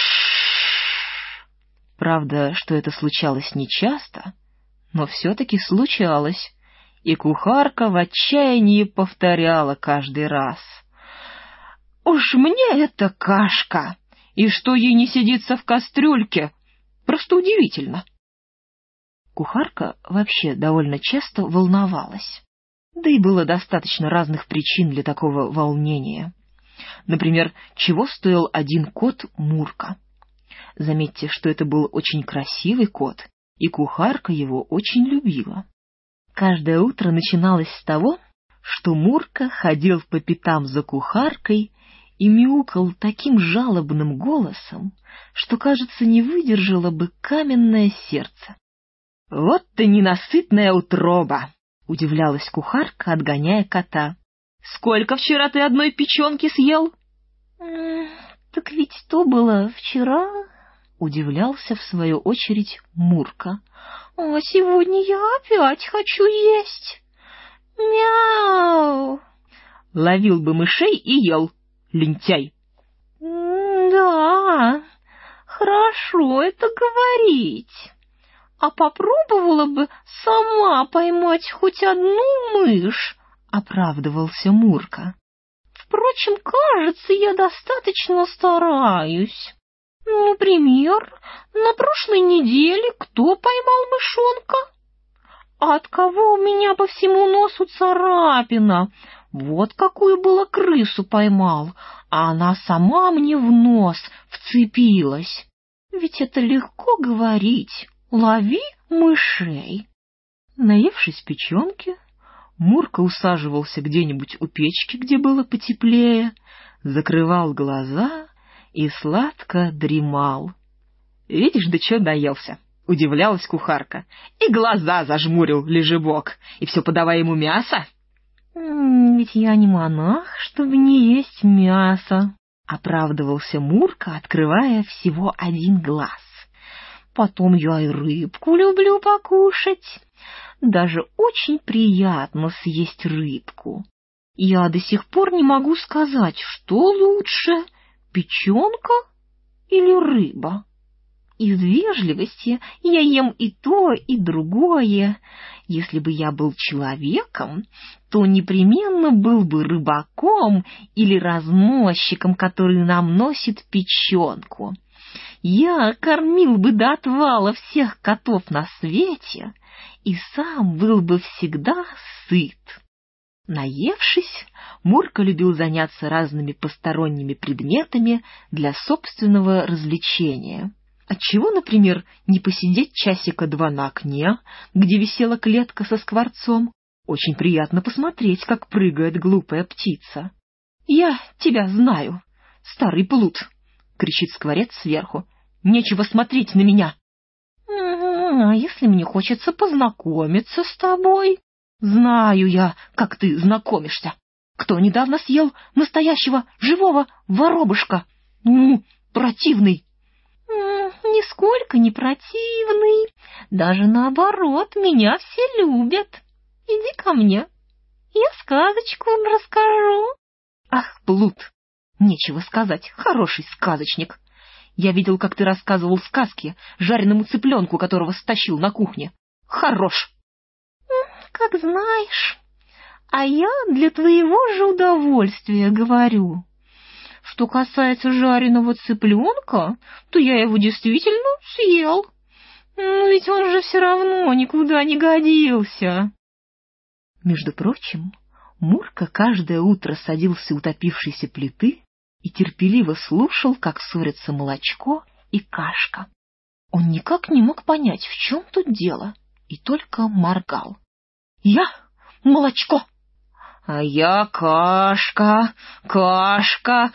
Правда, что это случалось нечасто, но все-таки случалось, и кухарка в отчаянии повторяла каждый раз: «Уж мне эта кашка, и что ей не сидится в кастрюльке, просто удивительно». Кухарка вообще довольно часто волновалась, да и было достаточно разных причин для такого волнения. Например, чего стоил один кот Мурка? Заметьте, что это был очень красивый кот, и кухарка его очень любила. Каждое утро начиналось с того, что Мурка ходил по пятам за кухаркой и мяукал таким жалобным голосом, что, кажется, не выдержало бы каменное сердце. «Вот ты ненасытная утроба!» — удивлялась кухарка, отгоняя кота. «Сколько вчера ты одной печенки съел?» «Так ведь то было вчера», — удивлялся в свою очередь Мурка. «А сегодня я опять хочу есть. Мяу!» «Ловил бы мышей и ел, лентяй!» «Да, хорошо это говорить. А попробовала бы сама поймать хоть одну мышь», — оправдывался Мурка. «Впрочем, кажется, я достаточно стараюсь. Например, на прошлой неделе кто поймал мышонка? А от кого у меня по всему носу царапина? Вот какую было крысу поймал, а она сама мне в нос вцепилась. Ведь это легко говорить. Лови мышей». Наевшись печенки, Мурка усаживался где-нибудь у печки, где было потеплее, закрывал глаза и сладко дремал. «Видишь, до чего доелся?» — удивлялась кухарка. «И глаза зажмурил лежебок, и все подавай ему мясо». «Ведь я не монах, чтобы не есть мясо», — оправдывался Мурка, открывая всего один глаз. «Потом я и рыбку люблю покушать. Даже очень приятно съесть рыбку. Я до сих пор не могу сказать, что лучше, печенка или рыба. Из вежливости я ем и то, и другое. Если бы я был человеком, то непременно был бы рыбаком или разносчиком, который нам носит печенку. Я кормил бы до отвала всех котов на свете и сам был бы всегда сыт». Наевшись, Мурка любил заняться разными посторонними предметами для собственного развлечения. Отчего, например, не посидеть часика-два на окне, где висела клетка со скворцом? Очень приятно посмотреть, как прыгает глупая птица. «Я тебя знаю, старый плут!» — кричит скворец сверху. «Нечего смотреть на меня!» «А если мне хочется познакомиться с тобой?» «Знаю я, как ты знакомишься. Кто недавно съел настоящего живого воробушка? Противный!» «Нисколько не противный. Даже наоборот, меня все любят. Иди ко мне, я сказочку расскажу». «Ах, плут! Нечего сказать, хороший сказочник. Я видел, как ты рассказывал сказки жареному цыпленку, которого стащил на кухне. Хорош!» «Как знаешь. А я для твоего же удовольствия говорю. Что касается жареного цыпленка, то я его действительно съел. Но ведь он же все равно никуда не годился». Между прочим, Мурка каждое утро садился у топившейся плиты и терпеливо слушал, как ссорятся Молочко и Кашка. Он никак не мог понять, в чем тут дело, и только моргал. «Я Молочко!» «А я Кашка, Кашка,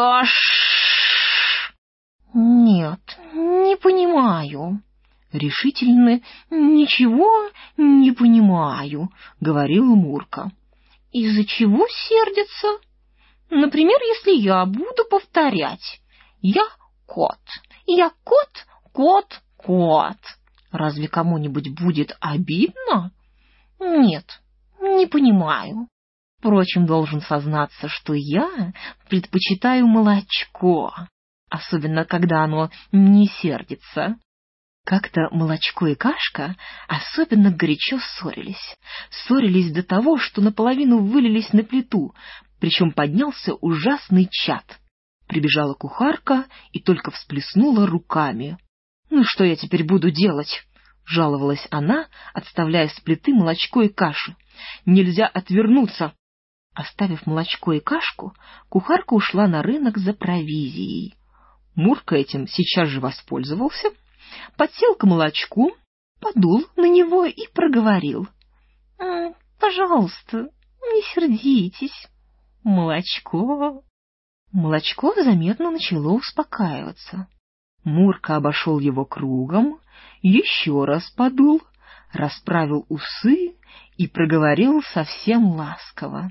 «Нет, не понимаю». «Решительно ничего не понимаю», — говорил Мурка. «Из-за чего сердится? Например, если я буду повторять: я кот, я кот, кот, кот. Разве кому-нибудь будет обидно? Нет, не понимаю. Впрочем, должен сознаться, что я предпочитаю Молочко, особенно когда оно не сердится». Как-то Молочко и Кашка особенно горячо ссорились. Ссорились до того, что наполовину вылились на плиту, причем поднялся ужасный чад. Прибежала кухарка и только всплеснула руками. «Ну что я теперь буду делать?» — жаловалась она, отставляя с плиты Молочко и Кашу. «Нельзя отвернуться!» Оставив Молочко и Кашку, кухарка ушла на рынок за провизией. Мурка этим сейчас же воспользовался, подсел к молочку, подул на него и проговорил: «Пожалуйста, не сердитесь. Молочко». Молочко заметно начало успокаиваться. Мурка обошел его кругом, еще раз подул, расправил усы и проговорил совсем ласково: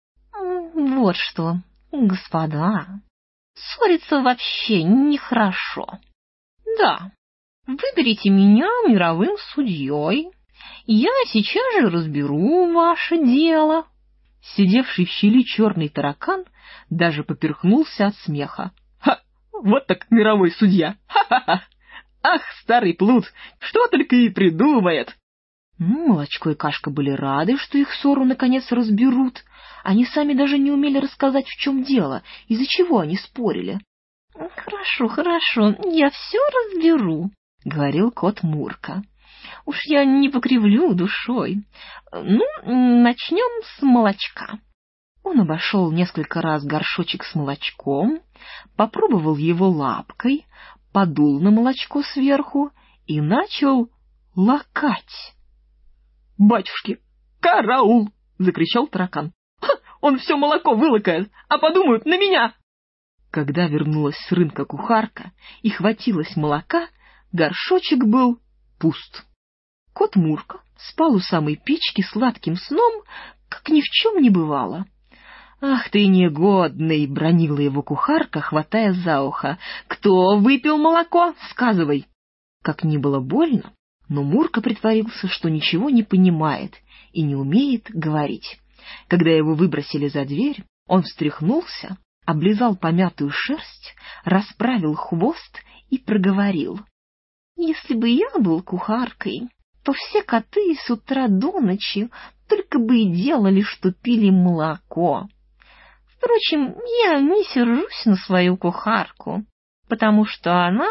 «Вот что, господа, ссориться вообще нехорошо. Да, выберите меня мировым судьей, я сейчас же разберу ваше дело». Сидевший в щели черный таракан даже поперхнулся от смеха. «Ха! Вот так мировой судья! Ха-ха-ха! Ах, старый плут, что только и придумает!» Молочко и Кашка были рады, что их ссору наконец разберут. Они сами даже не умели рассказать, в чем дело, из-за чего они спорили. «Хорошо, хорошо, я все разберу», — говорил кот Мурка. «Уж я не покривлю душой. Ну, начнем с молочка». Он обошел несколько раз горшочек с молочком, попробовал его лапкой, подул на молочко сверху и начал лакать. «Батюшки, караул!» — закричал таракан. «Он все молоко вылакает, а подумают на меня!» Когда вернулась с рынка кухарка и хватилось молока, горшочек был пуст. Кот Мурка спал у самой печки сладким сном, как ни в чем не бывало. «Ах ты негодный!» — бранила его кухарка, хватая за ухо. «Кто выпил молоко? Сказывай!» Как ни было больно, но Мурка притворился, что ничего не понимает и не умеет говорить. Когда его выбросили за дверь, он встряхнулся, облизал помятую шерсть, расправил хвост и проговорил: «Если бы я был кухаркой, то все коты с утра до ночи только бы и делали, что пили молоко. Впрочем, я не сержусь на свою кухарку, потому что она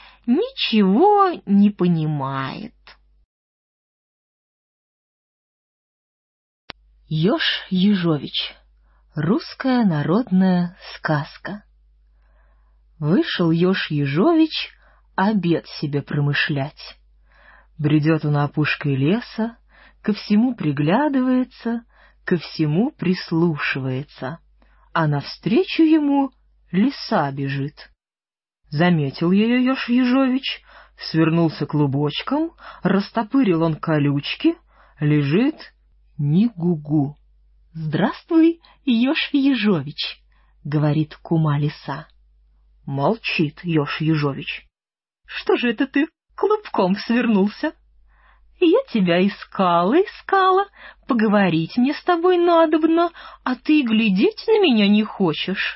ничего не понимает». Ёж Ежович. Русская народная сказка. Вышел еж Ежович обед себе промышлять. Бредет он опушкой леса, ко всему приглядывается, ко всему прислушивается, а навстречу ему лиса бежит. Заметил ее еж Ежович, свернулся клубочком, растопырил он колючки, лежит ни гугу. «Здравствуй, еж Ежович», — говорит кума лиса. Молчит еж Ежович. «Что же это ты клубком свернулся? Я тебя искала, поговорить мне с тобой надобно, а ты и глядеть на меня не хочешь».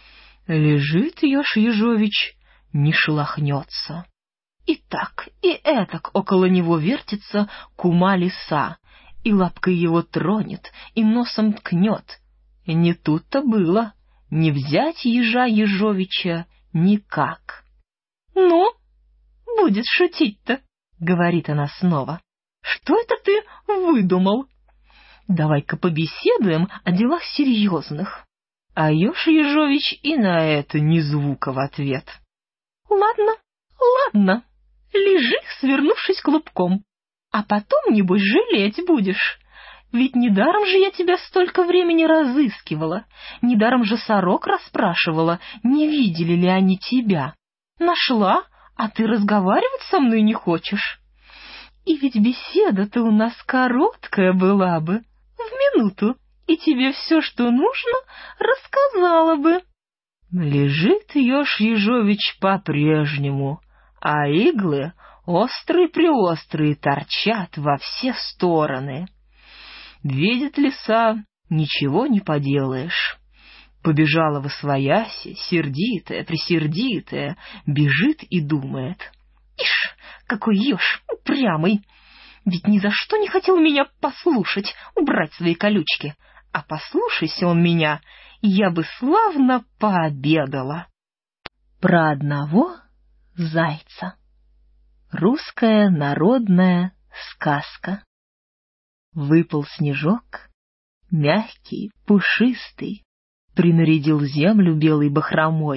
Лежит еж Ежович, не шелохнется. И так, и этак около него вертится кума лиса, и лапкой его тронет, и носом ткнет. И не тут-то было, не взять ежа Ежовича никак. «Ну, будет шутить-то», — говорит она снова. «Что это ты выдумал? Давай-ка побеседуем о делах серьезных». А еж Ежович и на это ни звука в ответ. «Ладно, ладно, лежи, свернувшись клубком, а потом, небось, жалеть будешь. Ведь недаром же я тебя столько времени разыскивала, недаром же сорок расспрашивала, не видели ли они тебя. Нашла, а ты разговаривать со мной не хочешь. И ведь беседа-то у нас короткая была бы, в минуту, и тебе все, что нужно, рассказала бы». Лежит еж Ежович по-прежнему, а иглы острые-преострые торчат во все стороны. Видит лиса, ничего не поделаешь. Побежала восвояси, сердитая-пресердитая, бежит и думает: «Ишь, какой еж упрямый! Ведь ни за что не хотел меня послушать, убрать свои колючки. А послушайся он меня, я бы славно пообедала». Про одного зайца. Русская народная сказка. Выпал снежок, мягкий, пушистый, принарядил землю белой бахромой,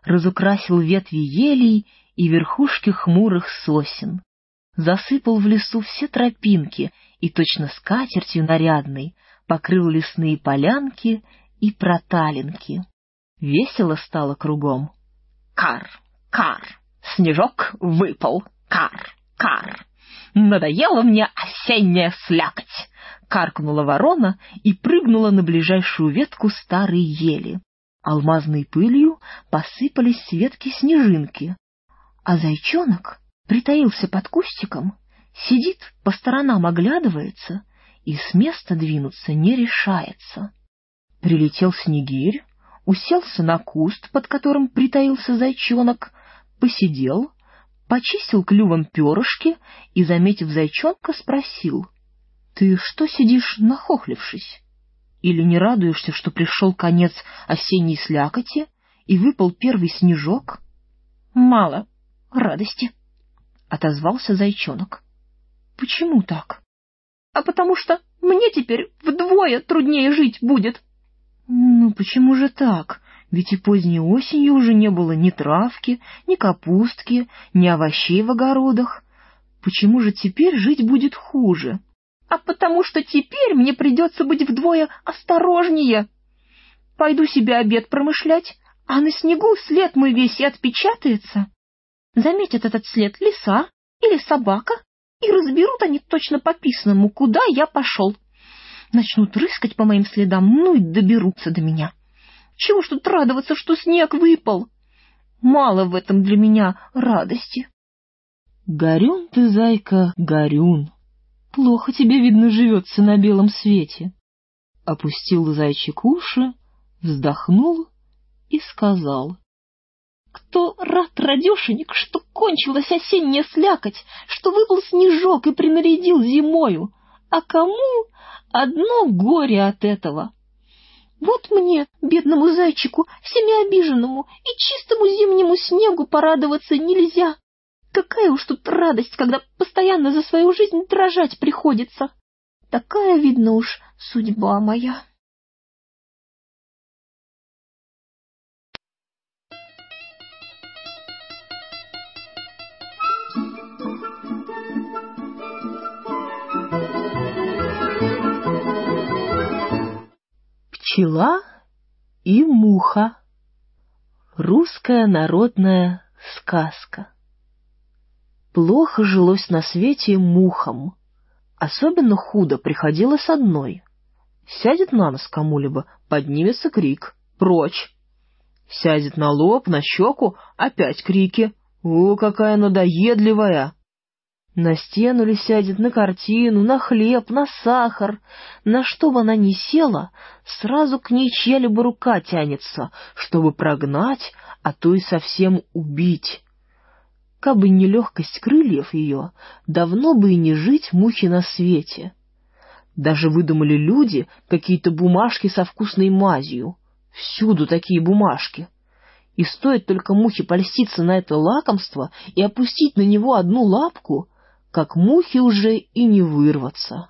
разукрасил ветви елей и верхушки хмурых сосен, засыпал в лесу все тропинки и точно скатертью нарядной покрыл лесные полянки и проталинки. Весело стало кругом. Кар, кар, снежок выпал, кар, кар. Надоела мне осенняя слякоть, каркнула ворона и прыгнула на ближайшую ветку старой ели. Алмазной пылью посыпались с ветки снежинки, а зайчонок притаился под кустиком, сидит, по сторонам оглядывается и с места двинуться не решается. Прилетел снегирь, уселся на куст, под которым притаился зайчонок, посидел, почистил клювом перышки и, заметив зайчонка, спросил: «Ты что сидишь, нахохлившись? Или не радуешься, что пришел конец осенней слякоти и выпал первый снежок?» «Мало радости», — отозвался зайчонок. «Почему так?» «А потому что мне теперь вдвое труднее жить будет». «Ну, почему же так? Ведь и поздней осенью уже не было ни травки, ни капустки, ни овощей в огородах. Почему же теперь жить будет хуже?» «А потому что теперь мне придется быть вдвое осторожнее. Пойду себе обед промышлять, а на снегу след мой весь и отпечатается. Заметят этот след лиса или собака, и разберут они точно по писанному, куда я пошел. Начнут рыскать по моим следам, ну и доберутся до меня. Чего ж тут радоваться, что снег выпал? Мало в этом для меня радости». «Горюн ты, зайка, горюн. Плохо тебе, видно, живется на белом свете». Опустил зайчик уши, вздохнул и сказал: «Кто рад, радешенек, что кончилась осенняя слякоть, что выпал снежок и принарядил зимою, а кому одно горе от этого? Вот мне, бедному зайчику, всеми обиженному и чистому зимнему снегу порадоваться нельзя. Какая уж тут радость, когда постоянно за свою жизнь дрожать приходится. Такая, видно уж, судьба моя». Пчела и муха. Русская народная сказка. Плохо жилось на свете мухам. Особенно худо приходилось одной. Сядет на нос кому-либо, поднимется крик: «Прочь!» Сядет на лоб, на щеку, опять крики: «О, какая надоедливая!» На стену ли сядет, на картину, на хлеб, на сахар. На что бы она ни села, сразу к ней чья-либо рука тянется, чтобы прогнать, а то и совсем убить. Кабы не легкость крыльев ее, давно бы и не жить мухе на свете. Даже выдумали люди какие-то бумажки со вкусной мазью. Всюду такие бумажки. И стоит только мухе польститься на это лакомство и опустить на него одну лапку, как мухи уже и не вырваться.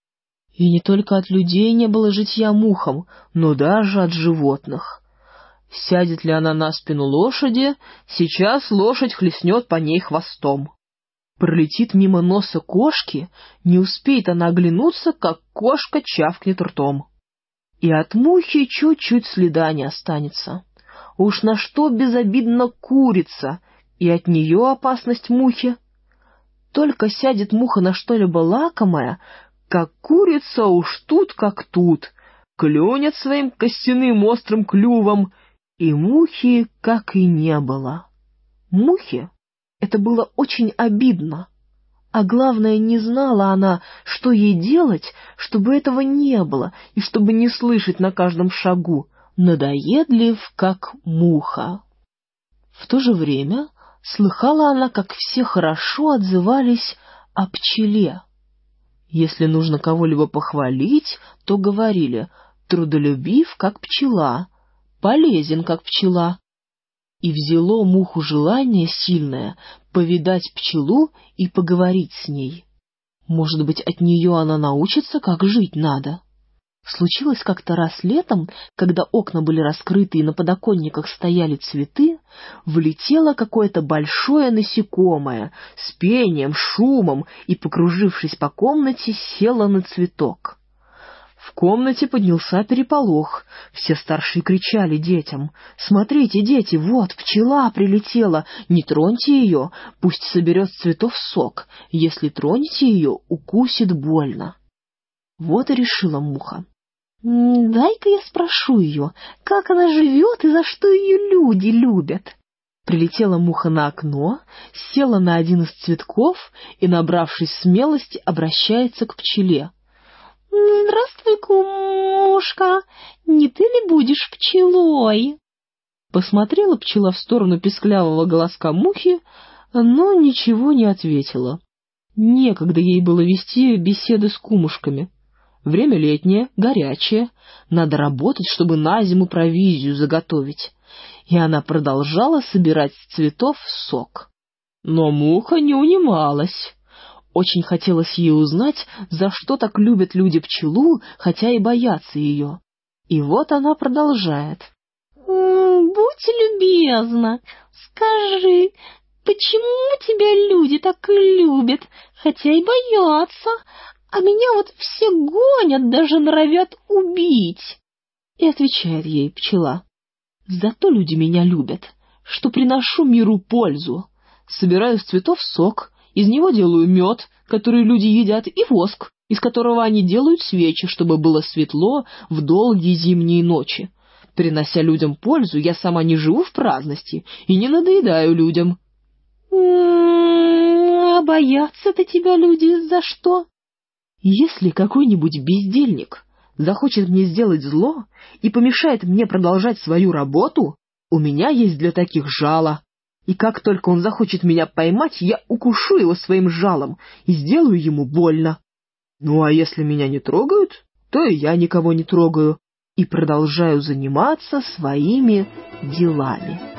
И не только от людей не было житья мухам, но даже от животных. Сядет ли она на спину лошади, сейчас лошадь хлестнет по ней хвостом. Пролетит мимо носа кошки, не успеет она оглянуться, как кошка чавкнет ртом. И от мухи чуть-чуть следа не останется. Уж на что безобидно курица, и от нее опасность мухи. Только сядет муха на что-либо лакомое, как курица уж тут как тут, клюнет своим костяным острым клювом, и мухи как и не было. Мухе это было очень обидно, а главное, не знала она, что ей делать, чтобы этого не было, и чтобы не слышать на каждом шагу: «Надоедлив, как муха». В то же время слыхала она, как все хорошо отзывались о пчеле. Если нужно кого-либо похвалить, то говорили: «Трудолюбив, как пчела, полезен, как пчела». И взяло муху желание сильное повидать пчелу и поговорить с ней. Может быть, от нее она научится, как жить надо. Случилось как-то раз летом, когда окна были раскрыты и на подоконниках стояли цветы, влетело какое-то большое насекомое с пением, шумом и, покружившись по комнате, село на цветок. В комнате поднялся переполох. Все старшие кричали детям: «Смотрите, дети, вот пчела прилетела, не троньте ее, пусть соберет с цветов сок, если тронете ее, укусит больно». Вот и решила муха: «Дай-ка я спрошу ее, как она живет и за что ее люди любят». Прилетела муха на окно, села на один из цветков и, набравшись смелости, обращается к пчеле: «Здравствуй, кумушка, не ты ли будешь пчелой?» Посмотрела пчела в сторону писклявого голоска мухи, но ничего не ответила. Некогда ей было вести беседы с кумушками. Время летнее, горячее, надо работать, чтобы на зиму провизию заготовить. И она продолжала собирать с цветов сок. Но муха не унималась. Очень хотелось ей узнать, за что так любят люди пчелу, хотя и боятся ее. И вот она продолжает: «Будь любезна, скажи, почему тебя люди так любят, хотя и боятся, а меня вот все гонят, даже норовят убить?» И отвечает ей пчела: «Зато люди меня любят, что приношу миру пользу. Собираю с цветов сок, из него делаю мед, который люди едят, и воск, из которого они делают свечи, чтобы было светло в долгие зимние ночи. Принося людям пользу, я сама не живу в праздности и не надоедаю людям». «А боятся-то тебя люди за что?» «Если какой-нибудь бездельник захочет мне сделать зло и помешает мне продолжать свою работу, у меня есть для таких жало. И как только он захочет меня поймать, я укушу его своим жалом и сделаю ему больно. Ну а если меня не трогают, то и я никого не трогаю и продолжаю заниматься своими делами».